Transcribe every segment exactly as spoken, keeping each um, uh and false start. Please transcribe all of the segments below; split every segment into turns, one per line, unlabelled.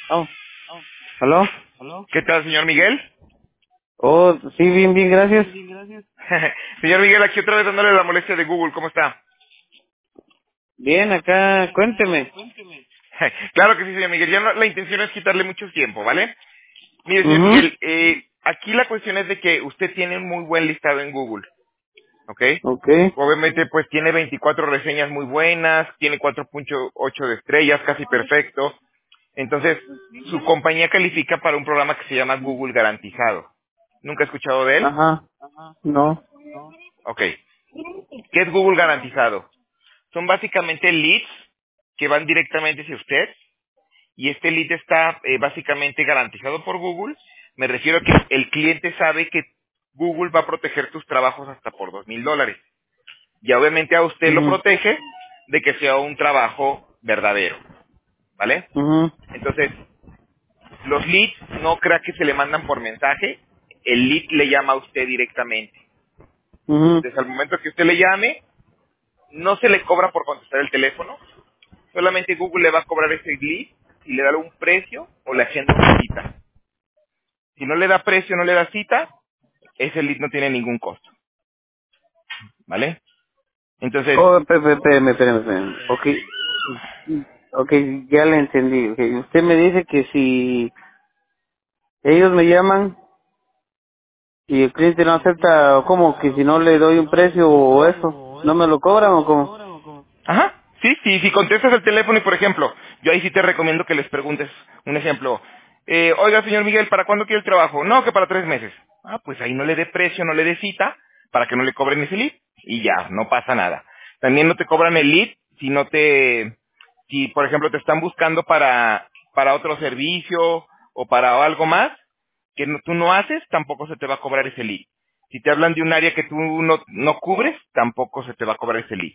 Oh, ¿aló?
¿Qué tal, señor Miguel?
Oh, sí, bien, bien, gracias.
Señor Miguel, aquí otra vez dándole la molestia de Google, ¿cómo está?
Bien, acá, cuénteme.
Claro que sí, señor Miguel. Ya no- la intención es quitarle mucho tiempo, ¿vale? Mire, señor
Mhm.
Miguel, eh, aquí la cuestión es de que usted tiene un muy buen listado en Google, ¿ok?
Okay.
Obviamente, pues tiene veinticuatro reseñas muy buenas, tiene cuatro punto ocho de estrellas, casi perfecto. Entonces, su compañía califica para un programa que se llama Google Garantizado. ¿Nunca ha escuchado de él?
Ajá, no.
Ok. ¿Qué es Google Garantizado? Son básicamente leads que van directamente hacia usted y este lead está eh, básicamente garantizado por Google. Me refiero a que el cliente sabe que Google va a proteger tus trabajos hasta por dos mil dólares. Y obviamente a usted lo
Mhm.
protege de que sea un trabajo verdadero, ¿vale?
Mhm.
Entonces, los leads no crea que se le mandan por mensaje, el lead le llama a usted directamente.
Mhm.
Desde el momento que usted le llame, no se le cobra por contestar el teléfono, solamente Google le va a cobrar ese lead y le da un precio o le agenda una cita. Si no le da precio, no le da cita, ese lead no tiene ningún costo, ¿vale? Entonces,
Oh, espérame, espérame, espérame, espérame. Okay. Okay, ya le entendí. Okay. Usted me dice que si ellos me llaman y el cliente no acepta, ¿o cómo? Que si no le doy un precio o eso, ¿no me lo cobran o cómo?
ajá, sí, sí, si contestas el teléfono y por ejemplo, yo ahí sí te recomiendo que les preguntes un ejemplo. Eh, oiga, señor Miguel, ¿para cuándo quiere el trabajo? No, que para tres meses. Ah, pues ahí no le dé precio, no le dé cita, para que no le cobren ese lead y ya, no pasa nada. También no te cobran el lead si no te, si por ejemplo te están buscando para, para otro servicio o para algo más que no- tú no haces, tampoco se te va a cobrar ese lead. Si te hablan de un área que tú no, no cubres, tampoco se te va a cobrar ese lead.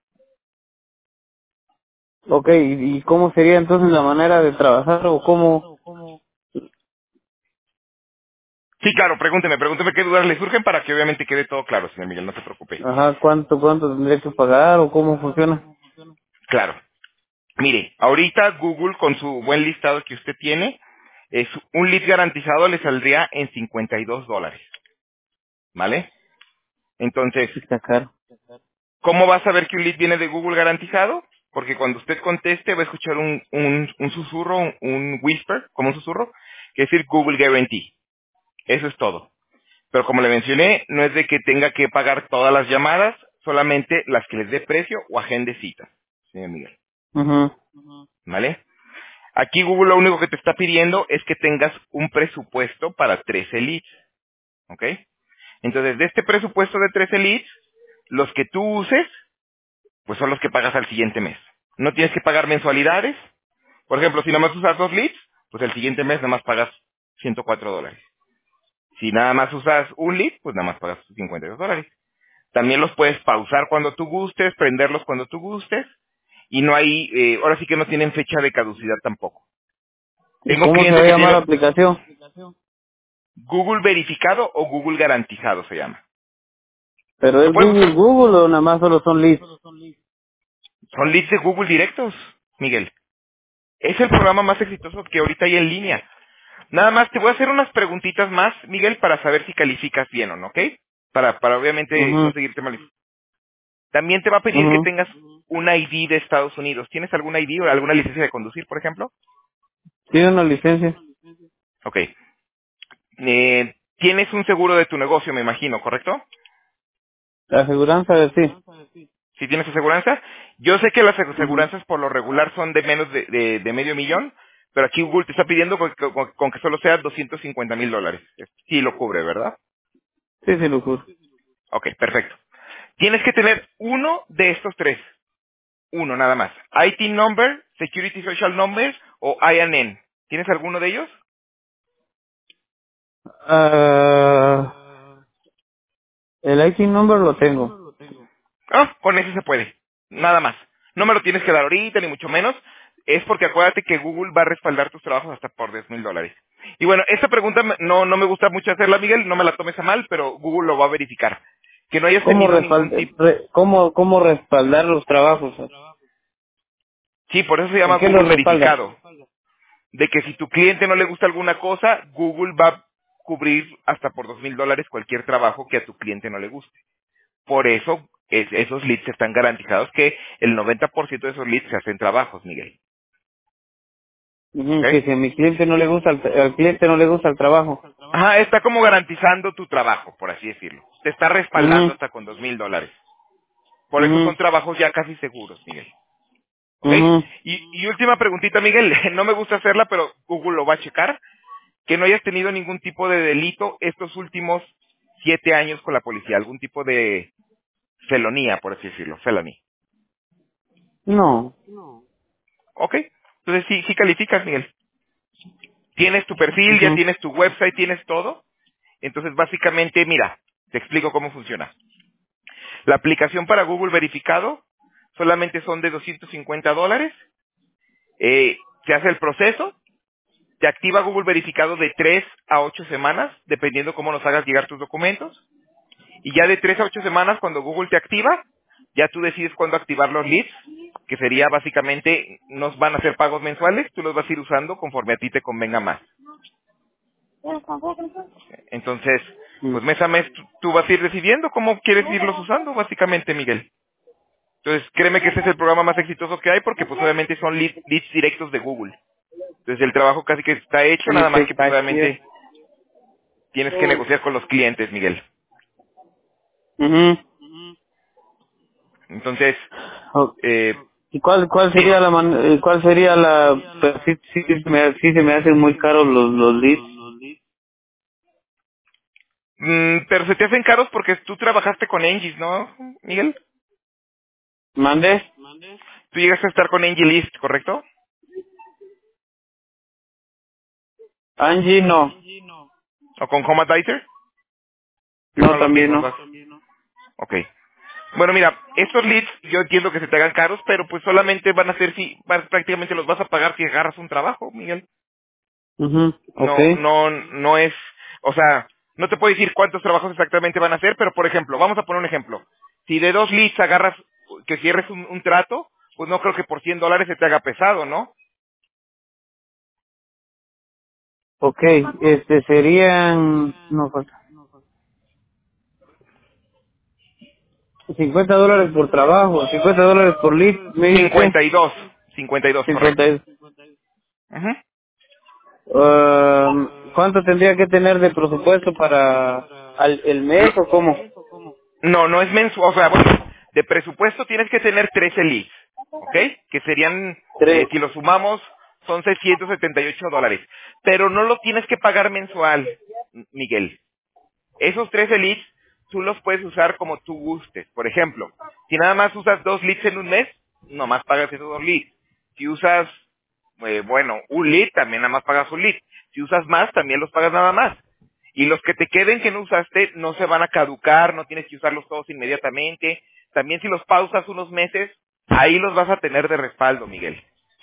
Okay, ¿y y cómo sería entonces la manera de trabajar o cómo?
Sí, claro, pregúnteme, pregúnteme qué dudas le surgen para que obviamente quede todo claro, señor Miguel, no se preocupe.
Ajá, ¿cuánto, cuánto tendría que pagar o cómo funciona?
Claro. Mire, ahorita Google con su buen listado que usted tiene, es un lead garantizado le saldría en cincuenta y dos dólares, ¿vale? Entonces,
Sí, está caro.
¿cómo va a saber que un lead viene de Google garantizado? Porque cuando usted conteste va a escuchar un, un, un susurro, un, un whisper, como un susurro, que es decir Google Guarantee. Eso es todo. Pero como le mencioné, no es de que tenga que pagar todas las llamadas, solamente las que les dé precio o agende cita, señor Miguel.
Mhm.
¿Vale? Aquí Google lo único que te está pidiendo es que tengas un presupuesto para trece leads. ¿Ok? Entonces, de este presupuesto de trece leads, los que tú uses, pues son los que pagas al siguiente mes. No tienes que pagar mensualidades. Por ejemplo, si nada más usas dos leads, pues el siguiente mes nada más pagas ciento cuatro dólares. Si nada más usas un lead, pues nada más pagas cincuenta y dos dólares. También los puedes pausar cuando tú gustes, prenderlos cuando tú gustes, y no hay, eh, ahora sí que no tienen fecha de caducidad tampoco.
¿Y
Tengo un
cómo se va
cliente
a
que
llamar la
tiene
aplicación?
Google verificado o Google garantizado se llama.
¿Pero
Lo
es
puedes
Google
buscar.
Google o nada más solo son leads?
Son leads de Google directos, Miguel. Es el programa más exitoso que ahorita hay en línea. Nada más te voy a hacer unas preguntitas más, Miguel, para saber si calificas bien o no, ¿ok? Para, para obviamente no
Mhm.
seguirte mal. También te va a pedir que
Mhm.
tengas un I D de Estados Unidos. ¿Tienes algún I D o alguna licencia de conducir, por ejemplo?
¿Tiene una licencia?
Ok. Eh, tienes un seguro de tu negocio, me imagino, ¿correcto?
La aseguranza de sí.
Si tienes aseguranza. Yo sé que las
Mhm.
aseguranzas por lo regular son de menos de, de- de medio millón, pero aquí Google te está pidiendo con, con- con que solo sea doscientos cincuenta mil dólares. Sí lo cubre, ¿verdad?
Sí, sí, lo juro.
Ok, perfecto. Tienes que tener uno de estos tres. Uno nada más. I T number, Security Social Number o I N N. ¿Tienes alguno de ellos?
Ah, el I T number lo tengo.
Ah, con ese se puede. Nada más. No me lo tienes que dar ahorita, ni mucho menos. Es porque acuérdate que Google va a respaldar tus trabajos hasta por diez mil dólares. Y bueno, esta pregunta me- no, no me gusta mucho hacerla, Miguel, no me la tomes a mal, pero Google lo va a verificar. Que no hayas
¿Cómo,
tenido ningún
respald
tipo...
re- cómo, cómo respaldar los trabajos?
Sí, por eso se
¿En
llama
qué los
Google
respalda?
verificado. de que si tu cliente no le gusta alguna cosa, Google va a cubrir hasta por dos mil dólares cualquier trabajo que a tu cliente no le guste. Por eso, es- esos leads están garantizados que el noventa por ciento de esos leads se hacen trabajos, Miguel. ¿Ok?
Ujú, que si a mi cliente no le gusta, el, al cliente no le gusta el trabajo.
Ajá, está como garantizando tu trabajo, por así decirlo. Te está respaldando
Mhm,
hasta con dos mil dólares. Por eso
mhm,
son trabajos ya casi seguros, Miguel. ¿Ok?
mhm.
Y, y última preguntita, Miguel. No me gusta hacerla, pero Google lo va a checar. Que no hayas tenido ningún tipo de delito estos últimos siete años con la policía. Algún tipo de felonía, por así decirlo. Felony.
No.
¿Ok? Entonces sí, sí calificas, Miguel. Tienes tu perfil, ya
Mhm,
tienes tu website, tienes todo. Entonces básicamente, mira, te explico cómo funciona. La aplicación para Google verificado solamente son de doscientos cincuenta dólares. Eh, se hace el proceso, te activa Google verificado de tres a ocho semanas, dependiendo cómo nos hagas llegar tus documentos. Y ya de tres a ocho semanas, cuando Google te activa, ya tú decides cuándo activar los leads, que sería básicamente, nos van a hacer pagos mensuales, tú los vas a ir usando conforme a ti te convenga más. Entonces,
mhm.
pues mes a mes tú, tú vas a ir decidiendo cómo quieres irlos usando, básicamente, Miguel. Entonces, créeme que ese es el programa más exitoso que hay porque pues obviamente son lead- leads directos de Google. Entonces el trabajo casi que está hecho,
Y
nada más
te
que pues
caché.
obviamente tienes que negociar con los clientes, Miguel.
Mhm.
Entonces,
Oh,
eh,
¿y cuál cuál sería
dime.
la man, eh, cuál sería la pues, sí, sí, sí se me, sí se me hacen muy caros los los leads?
Mm, pero se te hacen caros porque tú trabajaste con Engis, ¿no, Miguel?
¿Mandes?
Tú llegaste a estar con Angieist, ¿correcto?
Angie no.
¿O con Home Advisor?
No,
Uno de los
también
mismos,
no.
vas. Ok. Bueno, mira, estos leads yo entiendo que se te hagan caros, pero pues solamente van a ser si, vas- prácticamente los vas a pagar si agarras un trabajo, Miguel.
Mhm.
No,
Okay.
no, no es, o sea, no te puedo decir cuántos trabajos exactamente van a hacer, pero por ejemplo, vamos a poner un ejemplo. Si de dos leads agarras, que cierres un, un trato, pues no creo que por cien dólares se te haga pesado, ¿no?
Okay, este serían no pues, cincuenta dólares por trabajo, cincuenta dólares por lead, me dice
cincuenta y dos, cincuenta y dos,
cincuenta.
correcto. Ujú.
Um, ¿Cuánto tendría que tener de presupuesto para al, el mes o cómo?
No, no es mensual, o sea, bueno, de presupuesto tienes que tener trece leads, ¿ok? Que serían, eh,
Tres.
si lo sumamos, son seiscientos setenta y ocho dólares. Pero no lo tienes que pagar mensual, M- Miguel. Esos trece leads, tú los puedes usar como tú gustes. Por ejemplo, si nada más usas dos leads en un mes, nomás pagas esos dos leads. Si usas, eh, bueno, un lead, también nada más pagas un lead. Si usas más, también los pagas nada más. Y los que te queden que no usaste, no se van a caducar, no tienes que usarlos todos inmediatamente. También si los pausas unos meses, ahí los vas a tener de respaldo, Miguel.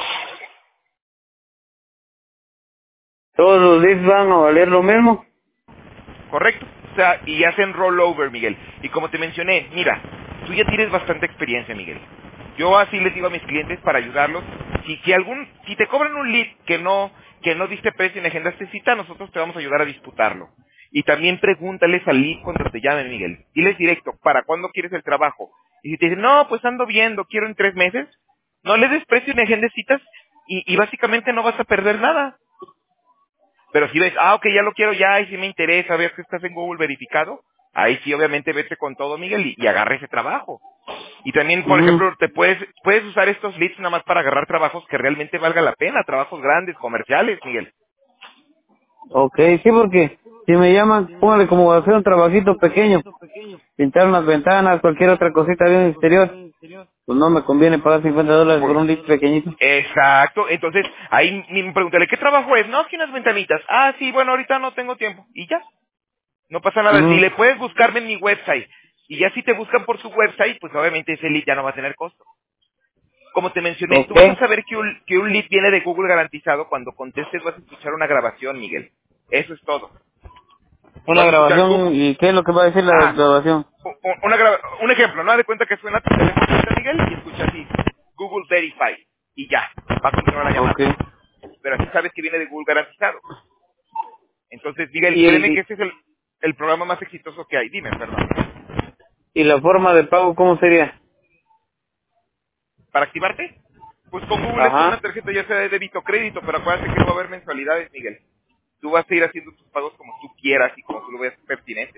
¿Todos los leads van a valer lo mismo?
¿Correcto? O sea, y hacen rollover, Miguel. Y como te mencioné, mira, tú ya tienes bastante experiencia, Miguel. Yo así les digo a mis clientes para ayudarlos. Si, si algún, si te cobran un lead que no, que no diste precio en agendaste cita, nosotros te vamos a ayudar a disputarlo. Y también pregúntales al lead cuando te llamen, Miguel. Diles directo, ¿para cuándo quieres el trabajo? Y si te dicen, no, pues ando viendo, quiero en tres meses, no le des precio en agendas citas y, y básicamente no vas a perder nada. Pero si ves, ah, ok, ya lo quiero ya, y si me interesa, ves que estás en Google verificado, ahí sí obviamente vete con todo, Miguel, y, y agarra ese trabajo. Y también, por
Mhm.
ejemplo, te puedes, puedes usar estos leads nada más para agarrar trabajos que realmente valga la pena, trabajos grandes, comerciales, Miguel.
Okay, sí, porque si me llaman, póngale como hacer un trabajito pequeño, pintar unas ventanas, cualquier otra cosita bien exterior, pues no me conviene pagar cincuenta dólares por
Por-
un lead pequeñito.
Exacto, entonces ahí me pregúntale, ¿qué trabajo es? No, aquí unas ventanitas. Ah, sí, bueno, ahorita no tengo tiempo. Y ya, no pasa nada.
Mhm.
Dile, puedes buscarme en mi website. Y ya si te buscan por su website, pues obviamente ese lead ya no va a tener costo. Como te mencioné, tú vas a
Okay.
saber que un, que un lead viene de Google garantizado cuando contestes vas a escuchar una grabación, Miguel. Eso es todo.
Una
Vas a escuchar Google.
grabación, ¿y qué es lo que va a decir la
Ah,
grabación?
u- u- una graba- un ejemplo, ¿no? De cuenta que suena tu teléfono, Miguel, y escucha así, Google Verify. Y ya, va a continuar la llamada.
Okay.
pero así sabes que viene de Google garantizado. Entonces, Miguel, créeme
Y,
que este es el, el programa más exitoso que hay. Dime, perdón.
y la forma de pago, ¿cómo sería?
¿Para activarte? Pues con Google es con una
Ajá.
tarjeta ya sea de débito o crédito, pero acuérdate que no va a haber mensualidades, Miguel. Tú vas a ir haciendo tus pagos como tú quieras y como tú lo veas pertinente.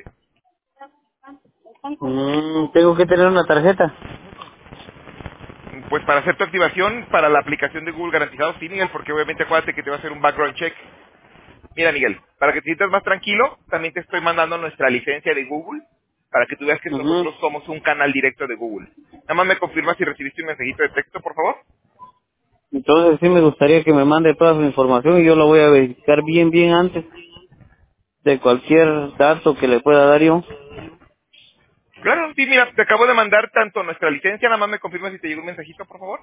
Mm, tengo que tener una tarjeta.
Pues para hacer tu activación para la aplicación de Google garantizado, sí, Miguel, porque obviamente acuérdate que te va a hacer un background check. Mira, Miguel, para que te sientas más tranquilo, también te estoy mandando nuestra licencia de Google para que tú veas que
Ujú.
nosotros somos un canal directo de Google. Nada más me confirmas si recibiste un mensajito de texto, por favor.
Entonces sí me gustaría que me mande toda su información y yo la voy a verificar bien, bien antes de cualquier dato que le pueda dar yo.
Claro, sí, mira, te acabo de mandar tanto nuestra licencia, nada más me confirmas si te llegó un mensajito, por favor.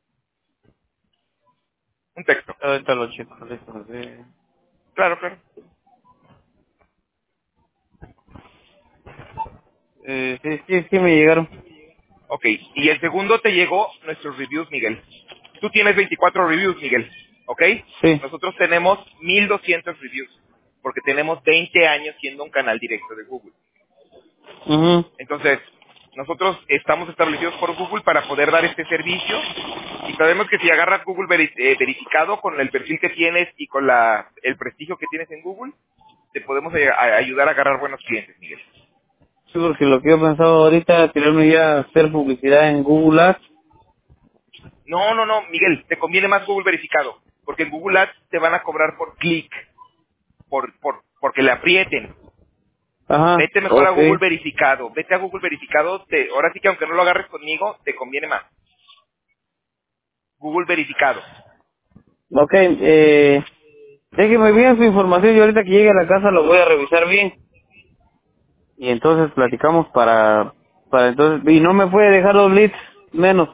Un texto.
Ahorita lo checo. déjame ver.
Claro, claro.
Eh, sí, sí, sí me llegaron.
Ok, y el segundo te llegó nuestros reviews, Miguel. Tú tienes veinticuatro reviews, Miguel, ¿ok?
Sí.
Nosotros tenemos mil doscientos reviews, porque tenemos veinte años siendo un canal directo de Google.
Mhm.
Entonces, nosotros estamos establecidos por Google para poder dar este servicio y sabemos que si agarras Google veri- eh, verificado con el perfil que tienes y con la, el prestigio que tienes en Google, te podemos ay- a- ayudar a agarrar buenos clientes, Miguel.
Sí, porque lo que yo he pensado ahorita es tirarme ya a hacer publicidad en Google Ads.
No, no, no, Miguel, te conviene más Google verificado, porque en Google Ads te van a cobrar por clic, por, por, porque le aprieten.
Ajá.
Vete mejor a
Ok.
Google verificado, vete a Google verificado, te, ahora sí que aunque no lo agarres conmigo, te conviene más. Google verificado.
Ok, eh, déjeme bien su información y ahorita que llegue a la casa lo voy a revisar bien. Y entonces platicamos para, para entonces, y no me puede dejar los leads menos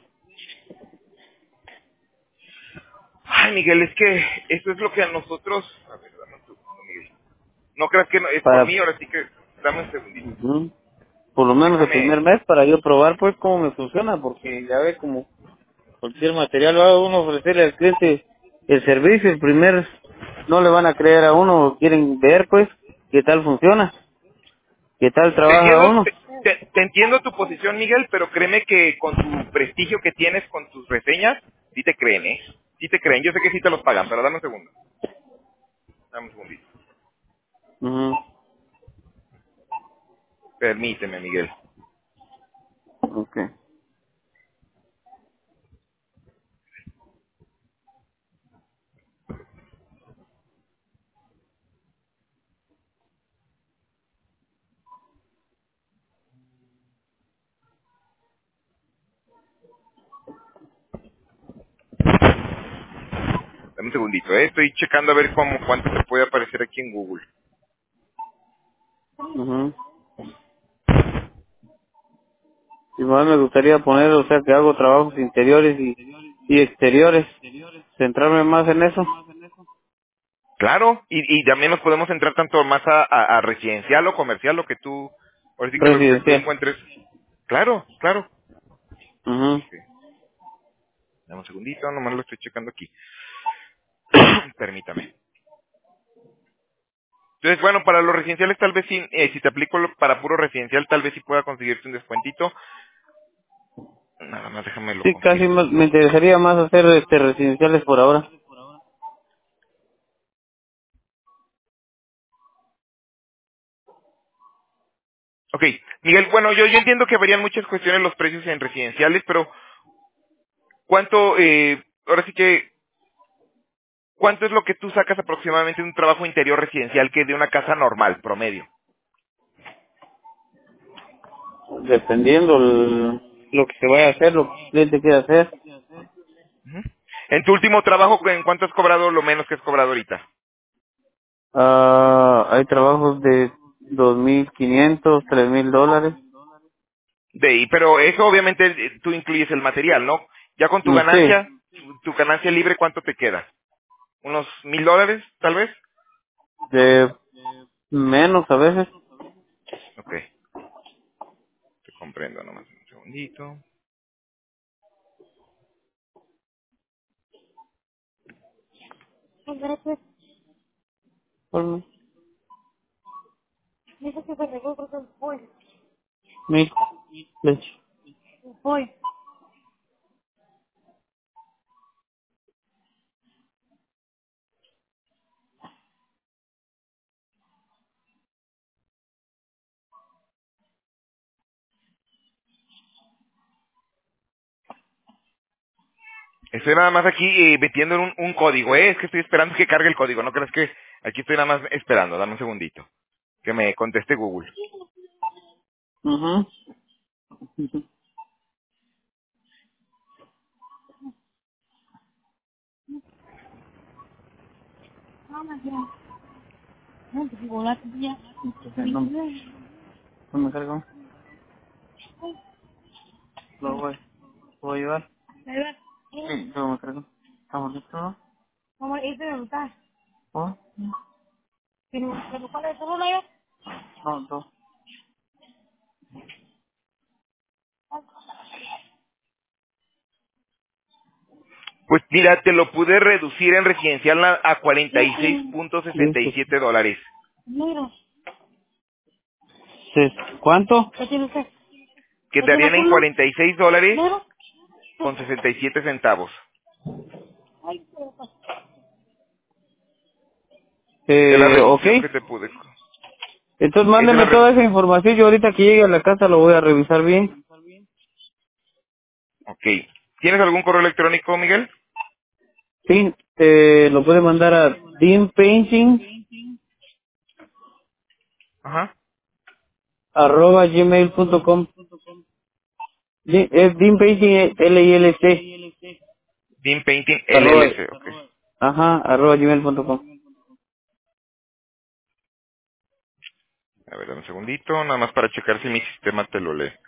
Ay, Miguel, es que eso es lo que a nosotros... A ver, dame un segundo, Miguel. No creas que no- es por
para,
mí, ahora sí que... Dame un segundito.
ujú, por lo menos el
Déjame...
primer mes para yo probar pues cómo me funciona, porque ya ve como cualquier material va a uno ofrecerle al cliente el servicio, el primer no le van a creer a uno, quieren ver pues qué tal funciona, qué tal
Te
trabaja
entiendo,
uno.
te, te- te entiendo tu posición, Miguel, pero créeme que con tu prestigio que tienes, con tus reseñas, sí te creen, ¿eh? Sí te creen. Yo sé que sí te los pagan, pero dame un segundo. Dame un segundito.
Ujú.
Permíteme, Miguel.
Okay.
Dame un segundito, ¿eh? Estoy checando a ver cómo, cuánto te puede aparecer aquí en Google.
Ujú. Igual me gustaría poner, o sea, que hago trabajos interiores y, y exteriores, centrarme más en eso.
Claro, y, y también nos podemos entrar tanto más a, a- a residencial o comercial, lo que tú, ahora sí que lo que tú
Residencial.
encuentres. Claro, claro.
Ujú.
Ok, dame un segundito, nomás lo estoy checando aquí. Permítame. Entonces, bueno, para los residenciales tal vez sí, eh, si te aplico lo- para puro residencial, tal vez sí pueda conseguirte un descuentito. Nada más déjame lo
Sí, casi
confirmo.
más- me interesaría más hacer este residenciales por ahora.
Ok, Miguel, bueno, yo, yo entiendo que varían muchas cuestiones los precios en residenciales, pero ¿cuánto, eh, ahora sí que, cuánto es lo que tú sacas aproximadamente de un trabajo interior residencial que de una casa normal, promedio?
Dependiendo el- lo que se vaya a hacer, lo que el cliente quiera hacer.
Ujú. En tu último trabajo, ¿en cuánto has cobrado lo menos que has cobrado ahorita?
Ah, hay trabajos de dos mil quinientos, tres mil dólares.
De ahí, pero eso obviamente eh, tú incluyes el material, ¿no? Ya con tu
Mm, Sí,
ganancia, tu, tu ganancia libre, ¿cuánto te queda? ¿Unos mil dólares, tal vez?
de menos a veces.
Ok, te comprendo nomás un segundito.
Ponme. Milk. Leche.
Estoy nada más aquí eh, metiendo un, un código, ¿eh? Es que estoy esperando que cargue el código. No crees que aquí estoy nada más esperando. Dame un segundito. Que me conteste Google.
Ajá. No, no me cargo. Lo voy. ¿Lo voy a llevar? Sí, yo me cargo. ¿Estamos listos, no? ¿Oh? No, dos.
Pues mira, te lo pude reducir en residencial a a cuarenta y seis punto sesenta y
Listo.
siete dólares.
Sí. ¿Cuánto?
Que te harían en cuarenta y seis dólares con sesenta y siete centavos. Es la
Eh, ok.
reducción que te pude.
Entonces
Esa es
mándeme
la
toda esa
reducción.
información. Yo ahorita que llegue a la casa lo voy a revisar bien.
Ok. ¿Tienes algún correo electrónico, Miguel?
Sí, eh, lo puede mandar a deanpainting
Ajá.
arroba gmail punto com. Di- Es deanpainting L I L C
Dean Painting
arroba,
L L C, ok.
ajá, arroba gmail punto com.
A ver, dame un segundito, nada más para checar si mi sistema te lo lee.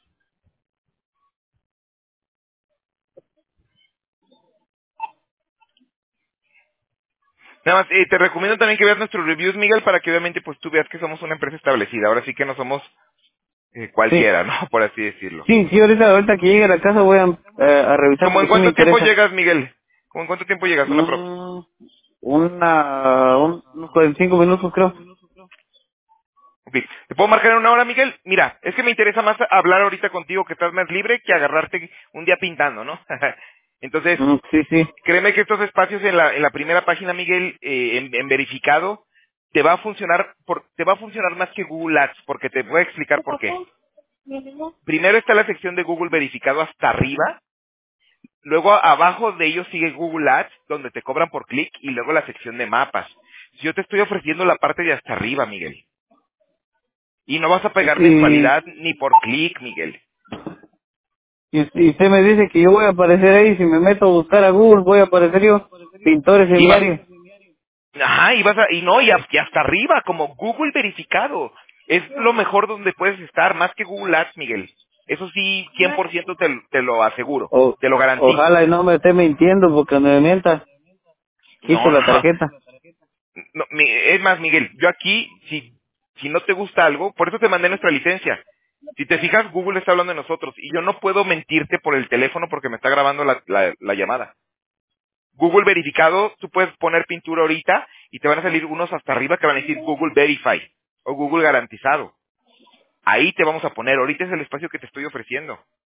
Nada más, eh, te recomiendo también que veas nuestros reviews, Miguel, para que obviamente pues tú veas que somos una empresa establecida. Ahora sí que no somos eh,
Sí,
cualquiera, ¿no? Por así decirlo.
sí, sí, ahorita, ahorita que llegue a la casa voy a, eh, a revisar
¿Cómo en
porque sí me
cuánto tiempo
interesa.
llegas, Miguel? ¿Cómo en cuánto tiempo llegas? Una prox.
Mm, una, un- unos cuarenta y cinco minutos creo.
Ok. ¿Te puedo marcar en una hora, Miguel? Mira, es que me interesa más hablar ahorita contigo que estás más libre que agarrarte un día pintando, ¿no? Entonces,
Mm, sí, sí.
créeme que estos espacios en la, en la primera página, Miguel, eh, en, en verificado, te va a funcionar, por, te va a funcionar más que Google Ads, porque te voy a explicar por qué. Primero está la sección de Google verificado hasta arriba, luego abajo de ellos sigue Google Ads, donde te cobran por clic, y luego la sección de mapas. Yo te estoy ofreciendo la parte de hasta arriba, Miguel. Y no vas a pagar
Y,
mensualidad ni por clic, Miguel.
y, y usted me dice que yo voy a aparecer ahí, si me meto a buscar a Google voy a aparecer yo, pintores en
Y
mi
vas,
área.
ajá, y vas a, y no, y, a- y hasta arriba, como Google verificado. Es lo mejor donde puedes estar, más que Google Ads, Miguel. Eso sí, cien por ciento te, te lo aseguro,
O,
te lo garantizo.
ojalá y no me esté mintiendo porque me mienta, quito
No,
la
no,
tarjeta.
no, mi- es más, Miguel, yo aquí, si, si no te gusta algo, por eso te mandé nuestra licencia. Si te fijas, Google está hablando de nosotros y yo no puedo mentirte por el teléfono porque me está grabando la, la, la llamada. Google verificado, tú puedes poner pintura ahorita y te van a salir unos hasta arriba que van a decir Google Verify o Google garantizado. Ahí te vamos a poner, ahorita es el espacio que te estoy ofreciendo,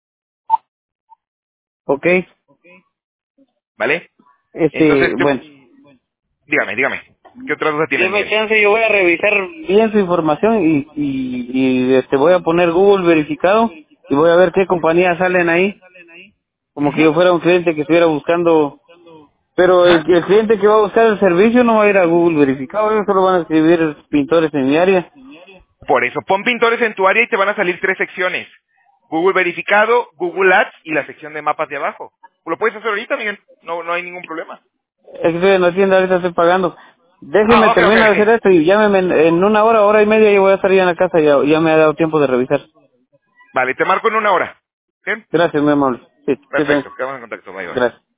Ok,
¿vale?
este,
Entonces, te-
bueno.
dígame, dígame, ¿qué otra duda tienes,
Deme
Miguel?
chance, yo voy a revisar bien su información y, y, y este, voy a poner Google verificado y voy a ver qué compañías salen ahí, como que
Ujú.
yo fuera un cliente que estuviera buscando, pero el,
Ajá.
el cliente que va a buscar el servicio no va a ir a Google verificado, ellos solo van a escribir pintores en mi área.
Por eso, pon pintores en tu área y te van a salir tres secciones. Google verificado, Google Ads y la sección de mapas de abajo. Lo puedes hacer ahorita, Miguel, no, no hay ningún problema.
Es que estoy en la tienda, ahorita estoy pagando. Déjeme
Ah, ok, ok,
terminar de hacer
ok.
esto y llámeme en, en una hora, hora y media, yo voy a estar ya en la casa, ya, ya me ha dado tiempo de revisar.
Vale, te marco en una hora. ¿Bien?
Gracias, muy amable. Sí, sí, sí.
Perfecto, quedamos en contacto, bye bye.
Gracias.